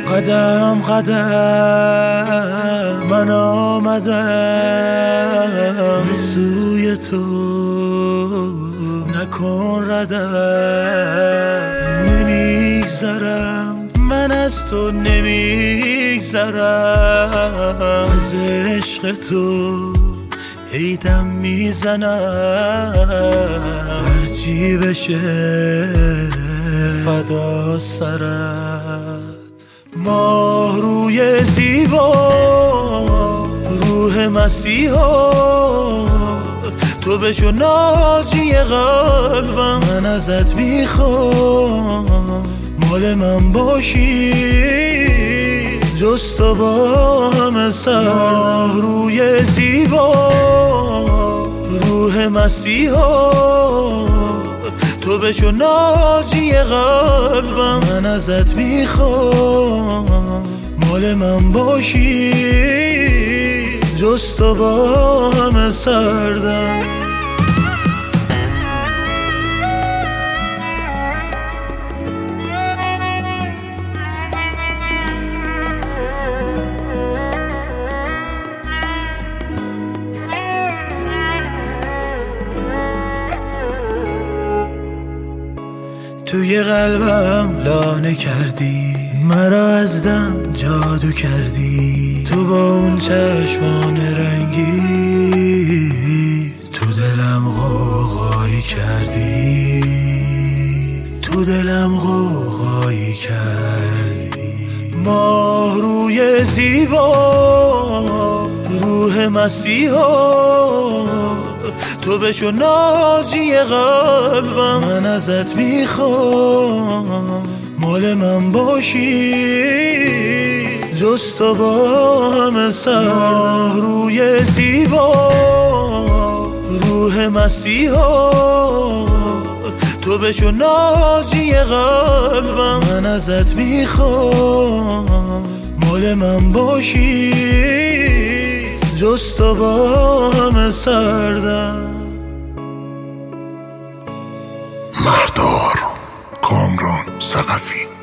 قدم قدم من آمدم به سوی تو، نکن ردم. نمیگذرم من از تو، نمیگذرم از عشق تو، عیدم میزنم هرچی بشه فدا سرت. ماه روی زیبا روح مسیحا، تو بشو ناجی قلبم، من ازت میخوام مال من باشی جز تو با همه سر. ماه روی زیبا روح مسیحا، تو بشو ناجی قلبم، من ازت میخوام مال من باشی جز تو با همه سردم. توی قلبم لانه کردی، مرا از دم جادو کردی. تو با اون چشمان رنگی تو دلم غوغایی کردی، تو دلم غوغایی کردی. ماه روی زیبا روح مسیحا، تو بشو ناجی قلبم، من ازت میخوام مال من باشی جز تو با همه سر. ماه روی زیبا روح مسیحا، تو بشو ناجی قلبم، من ازت میخوام مال من باشی جز تو با همه سردم. مردار کامران ثقفی.